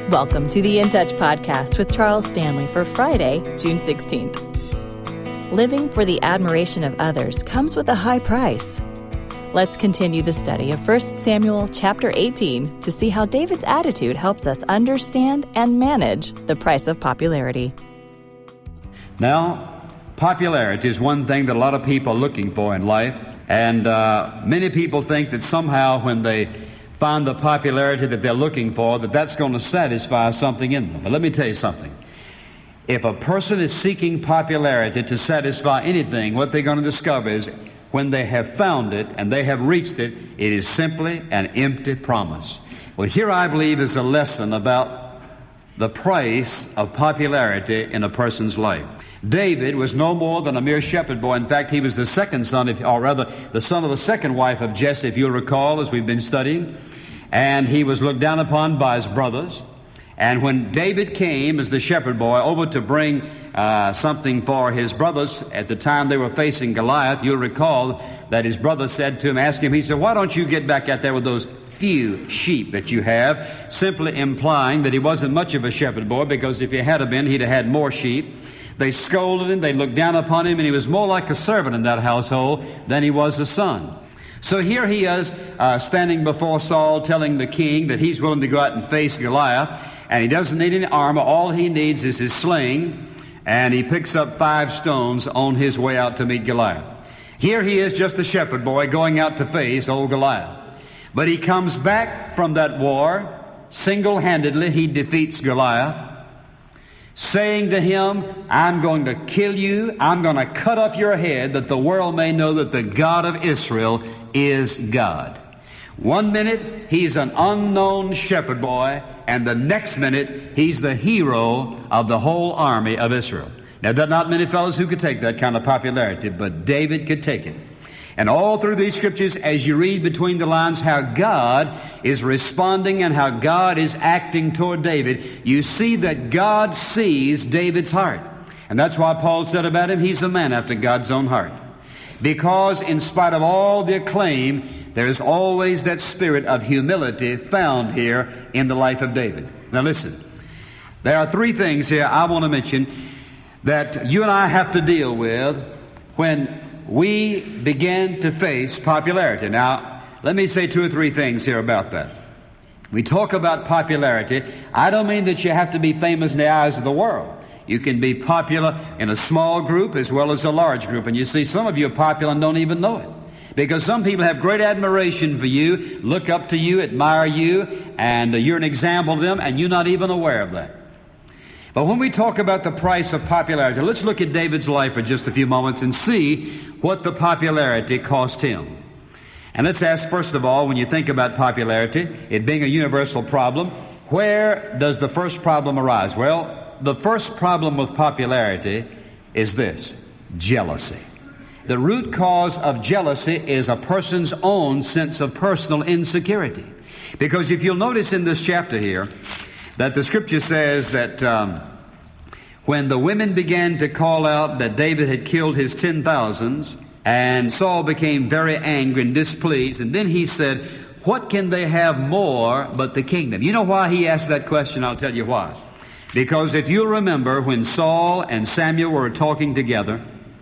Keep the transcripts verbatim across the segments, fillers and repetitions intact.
Welcome to the In Touch podcast with Charles Stanley for Friday, June sixteenth. Living for the admiration of others comes with a high price. Let's continue the study of First Samuel chapter eighteen to see how David's attitude helps us understand and manage the price of popularity. Now, popularity is one thing that a lot of people are looking for in life, and uh, many people think that somehow when they find the popularity that they're looking for, that that's going to satisfy something in them. But let me tell you something. If a person is seeking popularity to satisfy anything, what they're going to discover is when they have found it and they have reached it, it is simply an empty promise. Well, here I believe is a lesson about the price of popularity in a person's life. David was no more than a mere shepherd boy. In fact, he was the second son, of, or rather, the son of the second wife of Jesse, if you'll recall, as we've been studying. And he was looked down upon by his brothers. And when David came as the shepherd boy over to bring uh, something for his brothers, at the time they were facing Goliath, you'll recall that his brother said to him, asked him, he said, why don't you get back out there with those few sheep that you have, simply implying that he wasn't much of a shepherd boy, because if he had been, he'd have had more sheep. They scolded him, they looked down upon him, and he was more like a servant in that household than he was a son. So here he is uh, standing before Saul, telling the king that he's willing to go out and face Goliath, and he doesn't need any armor. All he needs is his sling, and he picks up five stones on his way out to meet Goliath. Here he is, just a shepherd boy, going out to face old Goliath. But he comes back from that war, single-handedly he defeats Goliath, saying to him, I'm going to kill you, I'm going to cut off your head, that the world may know that the God of Israel is God. One minute, he's an unknown shepherd boy, and the next minute, he's the hero of the whole army of Israel. Now, there are not many fellows who could take that kind of popularity, but David could take it. And all through these scriptures, as you read between the lines how God is responding and how God is acting toward David, you see that God sees David's heart. And that's why Paul said about him, he's a man after God's own heart. Because in spite of all the acclaim, there is always that spirit of humility found here in the life of David. Now listen, there are three things here I want to mention that you and I have to deal with when we begin to face popularity. Now, let me say two or three things here about that. We talk about popularity. I don't mean that you have to be famous in the eyes of the world. You can be popular in a small group as well as a large group. And you see, some of you are popular and don't even know it. Because some people have great admiration for you, look up to you, admire you, and you're an example of them, and you're not even aware of that. But when we talk about the price of popularity, let's look at David's life for just a few moments and see what the popularity cost him. And let's ask, first of all, when you think about popularity, it being a universal problem, where does the first problem arise? Well, the first problem with popularity is this: jealousy. The root cause of jealousy is a person's own sense of personal insecurity. Because if you'll notice in this chapter here, that the scripture says that um, when the women began to call out that David had killed his ten thousands, and Saul became very angry and displeased, and then he said, what can they have more but the kingdom? You know why he asked that question? I'll tell you why. Because if you'll remember, when Saul and Samuel were talking together,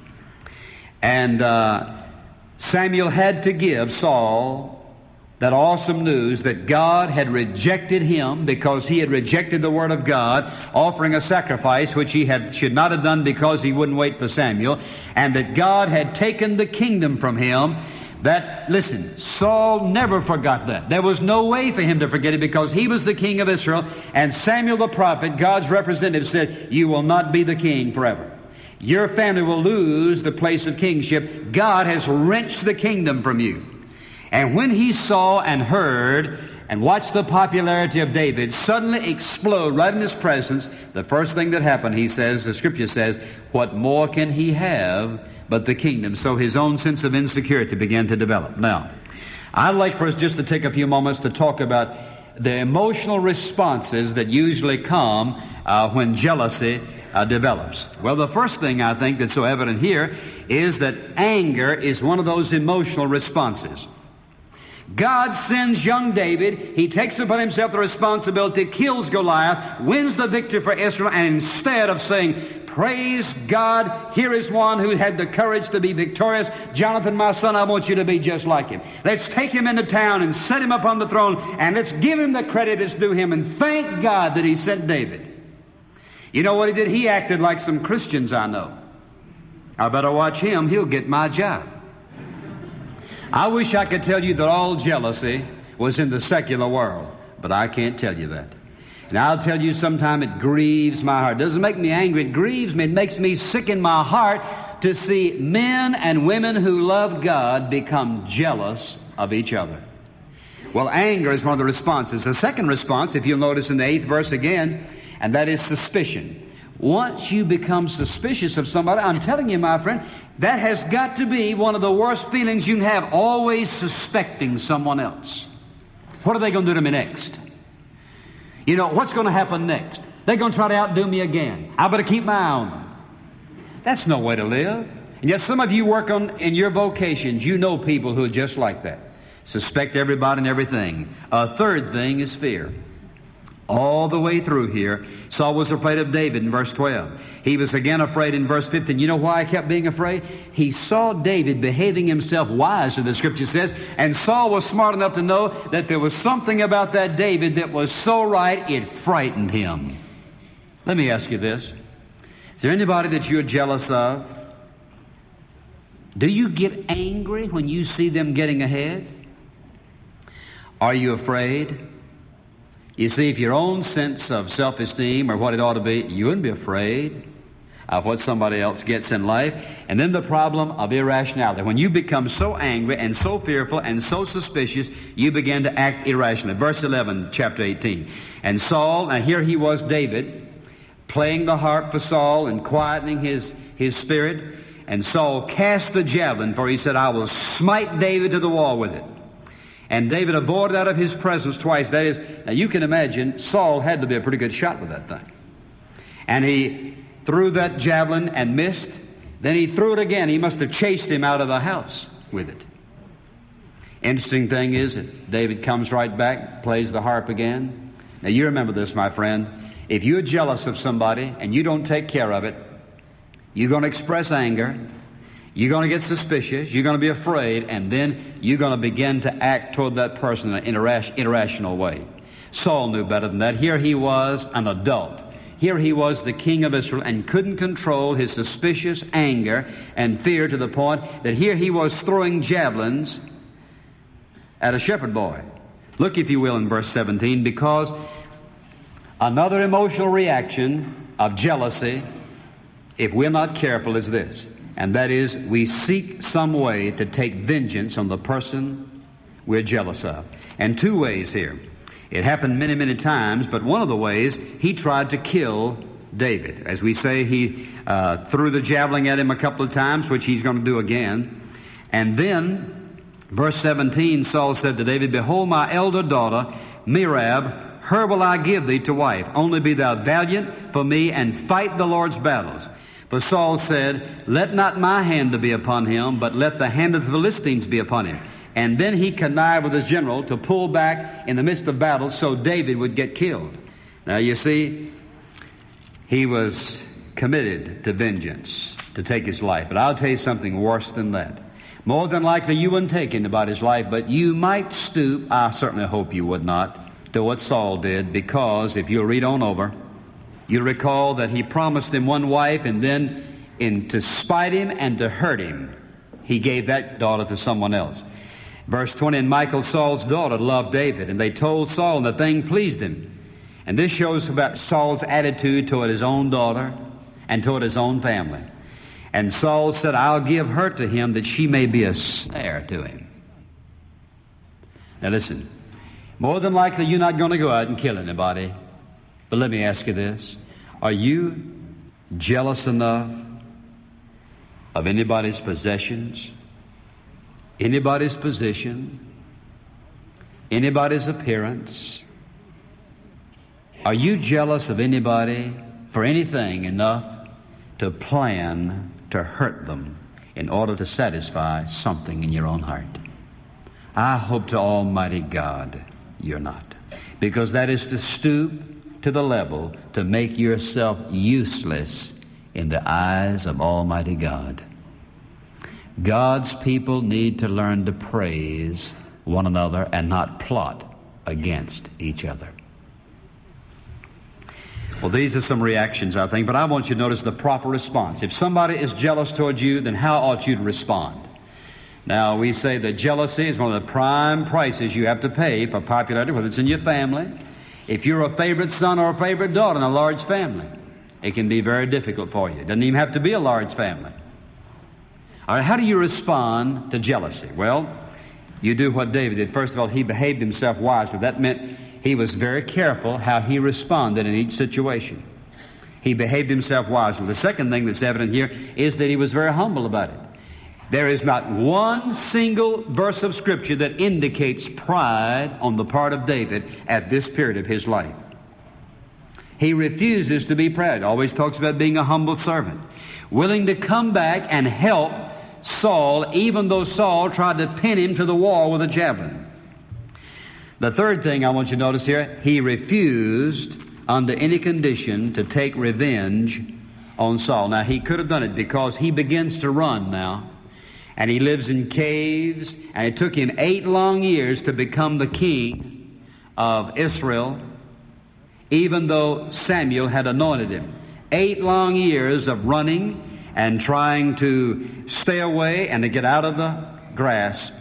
and uh, Samuel had to give Saul that awesome news that God had rejected him because he had rejected the Word of God, offering a sacrifice which he had should not have done because he wouldn't wait for Samuel, and that God had taken the kingdom from him. That, listen, Saul never forgot that. There was no way for him to forget it, because he was the king of Israel, and Samuel the prophet, God's representative, said, you will not be the king forever. Your family will lose the place of kingship. God has wrenched the kingdom from you. And when he saw and heard and watched the popularity of David suddenly explode right in his presence, the first thing that happened, he says, the scripture says, what more can he have but the kingdom? So his own sense of insecurity began to develop. Now, I'd like for us just to take a few moments to talk about the emotional responses that usually come uh, when jealousy uh, develops. Well, the first thing I think that's so evident here is that anger is one of those emotional responses. God sends young David. He takes upon himself the responsibility, kills Goliath, wins the victory for Israel, and instead of saying, praise God, here is one who had the courage to be victorious. Jonathan, my son, I want you to be just like him. Let's take him into town and set him upon the throne, and let's give him the credit that's due him, and thank God that he sent David. You know what he did? He acted like some Christians I know. I better watch him. He'll get my job. I wish I could tell you that all jealousy was in the secular world, but I can't tell you that. And I'll tell you, sometime it grieves my heart. It doesn't make me angry. It grieves me. It makes me sick in my heart to see men and women who love God become jealous of each other. Well, anger is one of the responses. The second response, if you'll notice in the eighth verse again, and that is suspicion. Once you become suspicious of somebody, I'm telling you, my friend, that has got to be one of the worst feelings you can have, always suspecting someone else. What are they going to do to me next? You know, what's going to happen next? They're going to try to outdo me again. I better keep my eye on them. That's no way to live. And yet some of you work on in your vocations, you know people who are just like that. Suspect everybody and everything. A third thing is fear. All the way through here, Saul was afraid of David in verse twelve. He was again afraid in verse fifteen. You know why I kept being afraid? He saw David behaving himself wisely, the Scripture says, and Saul was smart enough to know that there was something about that David that was so right, it frightened him. Let me ask you this. Is there anybody that you're jealous of? Do you get angry when you see them getting ahead? Are you afraid? You see, if your own sense of self-esteem or what it ought to be, you wouldn't be afraid of what somebody else gets in life. And then the problem of irrationality. When you become so angry and so fearful and so suspicious, you begin to act irrationally. Verse eleven, chapter eighteen. And Saul, now here he was, David, playing the harp for Saul and quietening his, his spirit. And Saul cast the javelin, for he said, I will smite David to the wall with it. And David avoided out of his presence twice. That is, now you can imagine, Saul had to be a pretty good shot with that thing. And he threw that javelin and missed. Then he threw it again. He must have chased him out of the house with it. Interesting thing is that David comes right back, plays the harp again. Now you remember this, my friend. If you're jealous of somebody and you don't take care of it, you're going to express anger. You're going to get suspicious, you're going to be afraid, and then you're going to begin to act toward that person in an irras- irrational way. Saul knew better than that. Here he was, an adult. Here he was, the king of Israel, and couldn't control his suspicious anger and fear to the point that here he was throwing javelins at a shepherd boy. Look, if you will, in verse seventeen, because another emotional reaction of jealousy, if we're not careful, is this. And that is, we seek some way to take vengeance on the person we're jealous of. And two ways here. It happened many, many times, but one of the ways, he tried to kill David. As we say, he uh, threw the javelin at him a couple of times, which he's going to do again. And then, verse seventeen, Saul said to David, Behold, my elder daughter, Merab, her will I give thee to wife. Only be thou valiant for me, and fight the Lord's battles. For Saul said, Let not my hand be upon him, but let the hand of the Philistines be upon him. And then he connived with his general to pull back in the midst of battle so David would get killed. Now you see, he was committed to vengeance, to take his life. But I'll tell you something worse than that. More than likely you wouldn't take anybody's life, but you might stoop, I certainly hope you would not, to what Saul did, because if you'll read on over, you'll recall that he promised him one wife, and then in to spite him and to hurt him, he gave that daughter to someone else. Verse twenty, and Michal, Saul's daughter, loved David, and they told Saul, and the thing pleased him. And this shows about Saul's attitude toward his own daughter and toward his own family. And Saul said, I'll give her to him that she may be a snare to him. Now listen, more than likely you're not going to go out and kill anybody. But let me ask you this. Are you jealous enough of anybody's possessions, anybody's position, anybody's appearance? Are you jealous of anybody for anything enough to plan to hurt them in order to satisfy something in your own heart? I hope to Almighty God you're not. Because that is to stoop to the level to make yourself useless in the eyes of Almighty God. God's people need to learn to praise one another and not plot against each other. Well, these are some reactions, I think, but I want you to notice the proper response. If somebody is jealous towards you, then how ought you to respond? Now, we say that jealousy is one of the prime prices you have to pay for popularity, whether it's in your family. If you're a favorite son or a favorite daughter in a large family, it can be very difficult for you. It doesn't even have to be a large family. All right, how do you respond to jealousy? Well, you do what David did. First of all, he behaved himself wisely. That meant he was very careful how he responded in each situation. He behaved himself wisely. The second thing that's evident here is that he was very humble about it. There is not one single verse of Scripture that indicates pride on the part of David at this period of his life. He refuses to be proud. Always talks about being a humble servant, willing to come back and help Saul, even though Saul tried to pin him to the wall with a javelin. The third thing I want you to notice here, he refused under any condition to take revenge on Saul. Now, he could have done it because he begins to run now, and he lives in caves, and it took him eight long years to become the king of Israel, even though Samuel had anointed him. Eight long years of running and trying to stay away and to get out of the grasp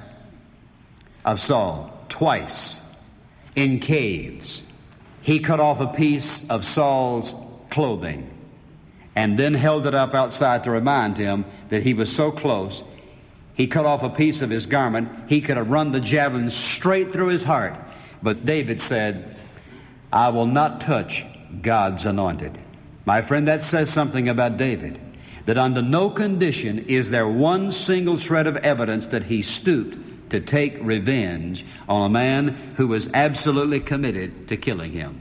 of Saul. Twice in caves, he cut off a piece of Saul's clothing and then held it up outside to remind him that he was so close. He cut off a piece of his garment. He could have run the javelin straight through his heart. But David said, I will not touch God's anointed. My friend, that says something about David, that under no condition is there one single shred of evidence that he stooped to take revenge on a man who was absolutely committed to killing him.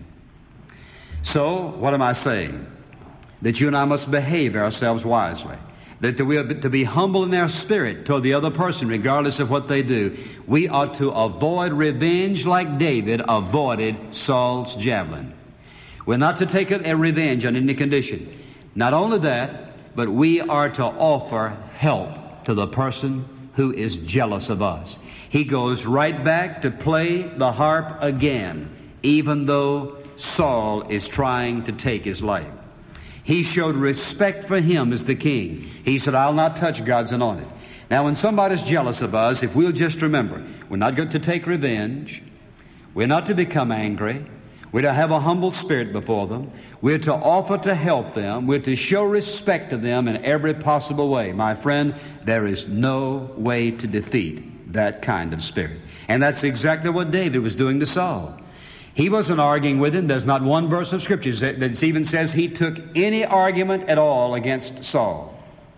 So, what am I saying? That you and I must behave ourselves wisely. That we are to be humble in our spirit toward the other person, regardless of what they do. We ought to avoid revenge like David avoided Saul's javelin. We're not to take a revenge on any condition. Not only that, but we are to offer help to the person who is jealous of us. He goes right back to play the harp again, even though Saul is trying to take his life. He showed respect for him as the king. He said, I'll not touch God's anointed. Now, when somebody's jealous of us, if we'll just remember, we're not going to take revenge. We're not to become angry. We're to have a humble spirit before them. We're to offer to help them. We're to show respect to them in every possible way. My friend, there is no way to defeat that kind of spirit. And that's exactly what David was doing to Saul. He wasn't arguing with him. There's not one verse of Scripture that even says he took any argument at all against Saul.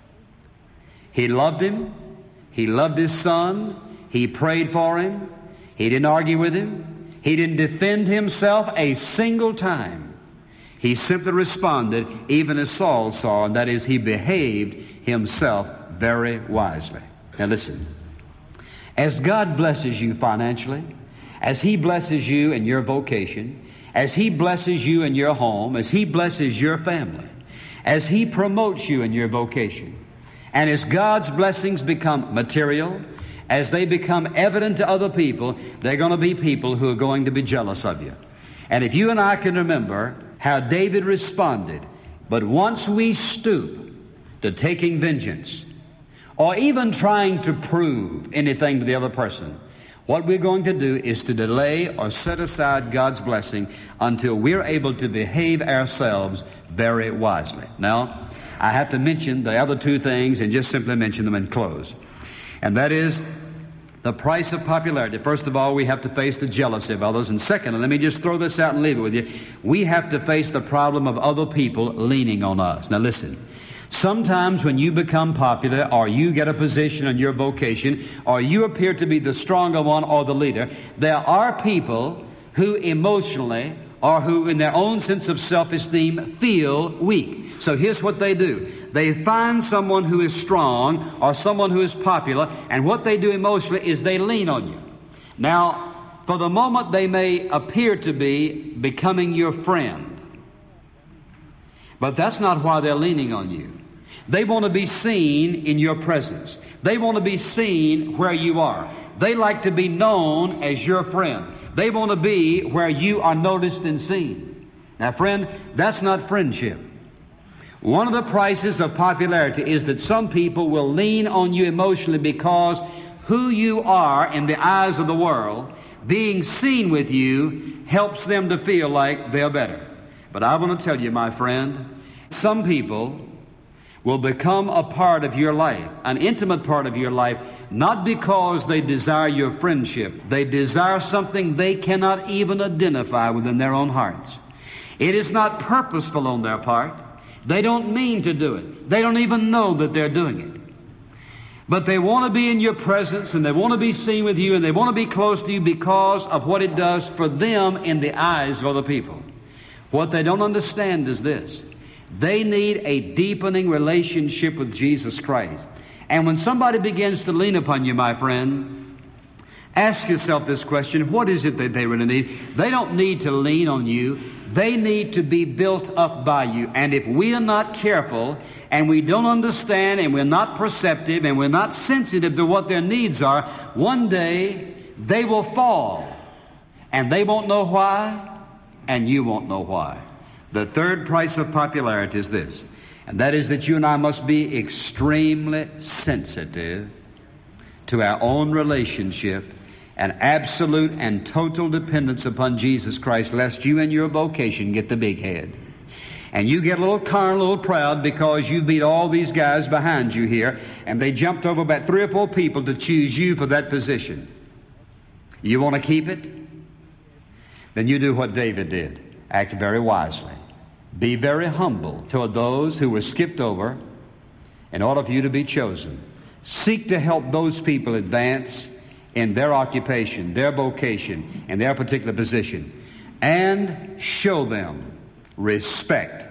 He loved him. He loved his son. He prayed for him. He didn't argue with him. He didn't defend himself a single time. He simply responded even as Saul saw, and that is, he behaved himself very wisely. Now listen, as God blesses you financially, as He blesses you in your vocation, as He blesses you in your home, as He blesses your family, as He promotes you in your vocation, and as God's blessings become material, as they become evident to other people, they're going to be people who are going to be jealous of you. And if you and I can remember how David responded, but once we stoop to taking vengeance, or even trying to prove anything to the other person, what we're going to do is to delay or set aside God's blessing until we're able to behave ourselves very wisely. Now, I have to mention the other two things and just simply mention them and close. And that is the price of popularity. First of all, we have to face the jealousy of others. And secondly, let me just throw this out and leave it with you. We have to face the problem of other people leaning on us. Now listen, sometimes when you become popular or you get a position in your vocation or you appear to be the stronger one or the leader, there are people who emotionally or who in their own sense of self-esteem feel weak. So here's what they do. They find someone who is strong or someone who is popular, and what they do emotionally is they lean on you. Now, for the moment, they may appear to be becoming your friend, but that's not why they're leaning on you. They want to be seen in your presence. They want to be seen where you are. They like to be known as your friend. They want to be where you are noticed and seen. Now, friend, that's not friendship. One of the prices of popularity is that some people will lean on you emotionally because who you are in the eyes of the world, being seen with you, helps them to feel like they're better. But I want to tell you, my friend, some people will become a part of your life, an intimate part of your life, not because they desire your friendship. They desire something they cannot even identify within their own hearts. It is not purposeful on their part. They don't mean to do it. They don't even know that they're doing it. But they want to be in your presence, and they want to be seen with you, and they want to be close to you because of what it does for them in the eyes of other people. What they don't understand is this. They need a deepening relationship with Jesus Christ. And when somebody begins to lean upon you, my friend, ask yourself this question: what is it that they really need? They don't need to lean on you. They need to be built up by you. And if we are not careful, and we don't understand, and we're not perceptive, and we're not sensitive to what their needs are, one day they will fall. And they won't know why, and you won't know why. The third price of popularity is this, and that is that you and I must be extremely sensitive to our own relationship and absolute and total dependence upon Jesus Christ, lest you and your vocation get the big head. And you get a little carnal, a little proud because you beat all these guys behind you here, and they jumped over about three or four people to choose you for that position. You want to keep it? Then you do what David did. Act very wisely. Be very humble toward those who were skipped over in order for you to be chosen. Seek to help those people advance in their occupation, their vocation, and their particular position. And show them respect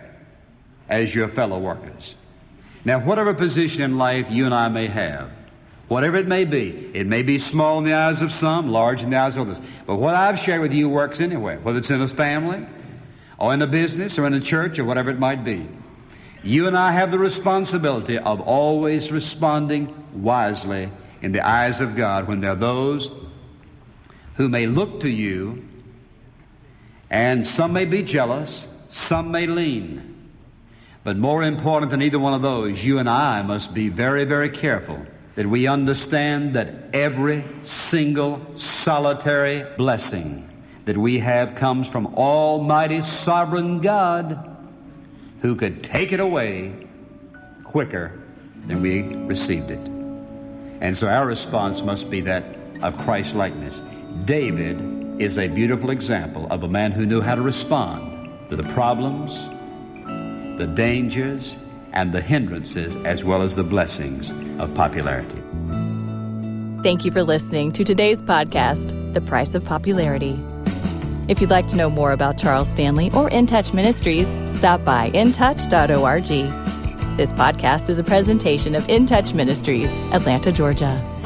as your fellow workers. Now, whatever position in life you and I may have, whatever it may be, it may be small in the eyes of some, large in the eyes of others. But what I've shared with you works anywhere, whether it's in a family, or in a business, or in a church, or whatever it might be. You and I have the responsibility of always responding wisely in the eyes of God when there are those who may look to you, and some may be jealous, some may lean. But more important than either one of those, you and I must be very, very careful that we understand that every single solitary blessing that we have comes from Almighty Sovereign God, who could take it away quicker than we received it. And so our response must be that of Christ-likeness. David is a beautiful example of a man who knew how to respond to the problems, the dangers, and the hindrances, as well as the blessings of popularity. Thank you for listening to today's podcast, The Price of Popularity. If you'd like to know more about Charles Stanley or In Touch Ministries, stop by in touch dot org. This podcast is a presentation of In Touch Ministries, Atlanta, Georgia.